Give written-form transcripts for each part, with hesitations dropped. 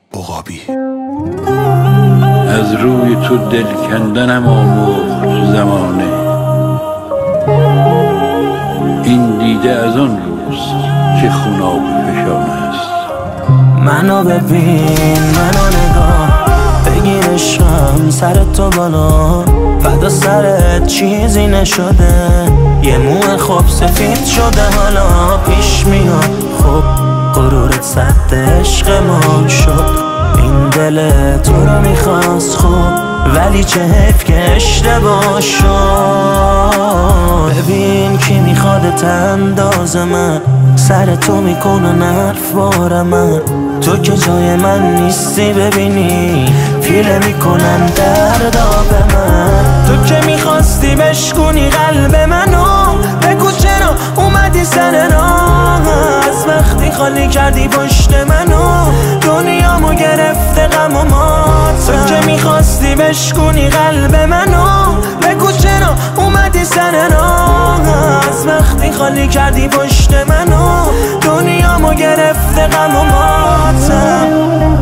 عقابی. از روی تو دل کندنم آموخت زمانه، این دیده از آن روست که خوناب فشانه است. منو ببین، منو نگاه، بگیر عشقم سر تو بالا، فدا سرت چیزی نشده، یه موه خوب سفید شده حالا پیش میاد. خب غرورت سد عشق ما شد، این دل تو رو میخواست خوب، ولی چه حیف که اشتباه شد. ببین کی میخواد انداز من، سر تو میکنه نرف بار من، تو که جای من نیستی ببینی پیله میکنن دردا به من. تو که میخواستی بشکونی قلب منو، بگو چرا اومدی سر راه، از وقتی خالی کردی پشت منو، دنیامو گرفته غم و مات. تو که میخواستی بشکونی قلب منو، بگو چرا اومدی سر راه، از وقتی خالی کردی پشت منو، دنیامو گرفته غم و ماتم.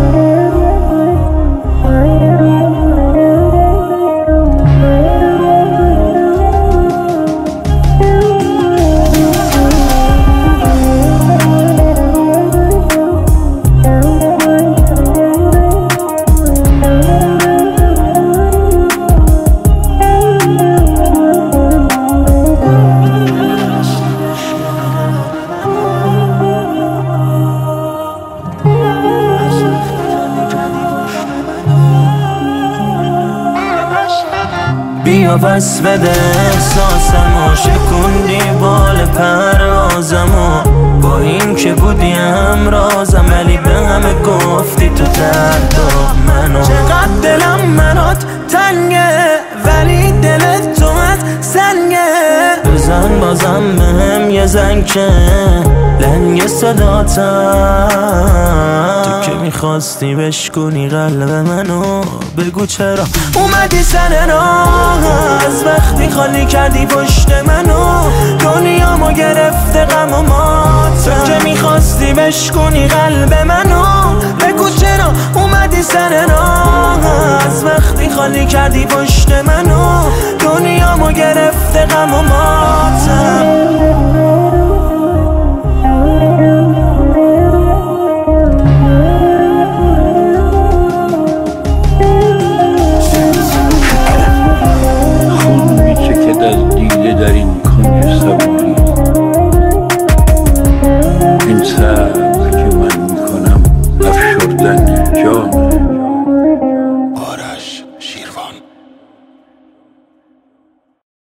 بیا بس بده احساسمو، شکوندی بال پروازمو، با این که بودی همرازم، ولی به همه گفتی تو دردا منو. چقدر دلم منات تنگه، ولی دلت تو سنگه، بزن بازم بهم یه زنگ که لنگ صداتم. تو که میخواستی بشکونی قلب منو، بگو چرا اومدی سر راه، از وقتی خالی کردی پشت منو، دنیامو گرفته غم و مات. تو که میخواستی بشکونی قلب منو، بگو چرا اومدی سر راه، از وقتی خالی کردی پشت منو، دنیامو گرفته غم و ماتم. از دیده در این کنج صبوری، این صبر که من میکنم افشردن جان